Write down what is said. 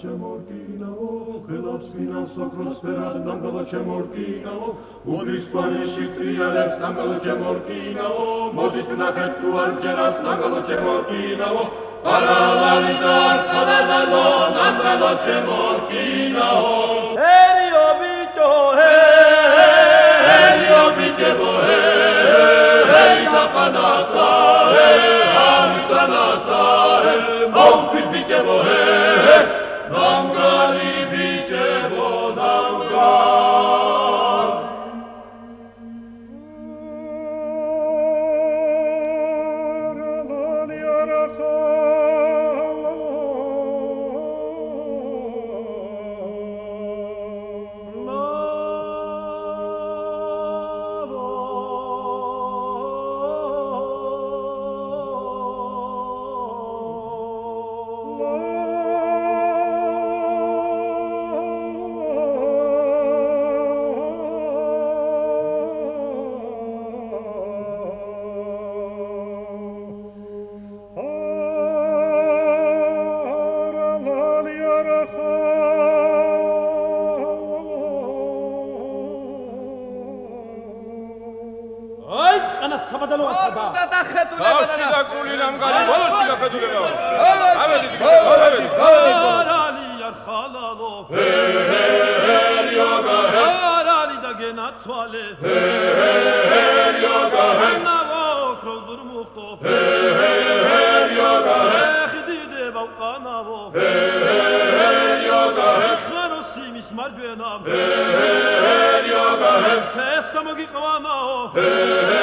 ჩემორკინაო ხელებს ფინანს ოქროს ფერად ნანგალო ჩემორკინაო უდრის თვალში ტრიალებს ნანგალო ჩემორკინაო მოდით ნახეთ თუ არ ჯერას ნანგალო ჩემორკინაო პარალალი და ხალალალო ნანგალო ჩემორკინაო ჰერიო ბიჭო ჰერიო ბიჭებო ჰერი დაყანასა ამისანასა მოვსვით ბიჭებო ნამგალი ბიჭებო Hey,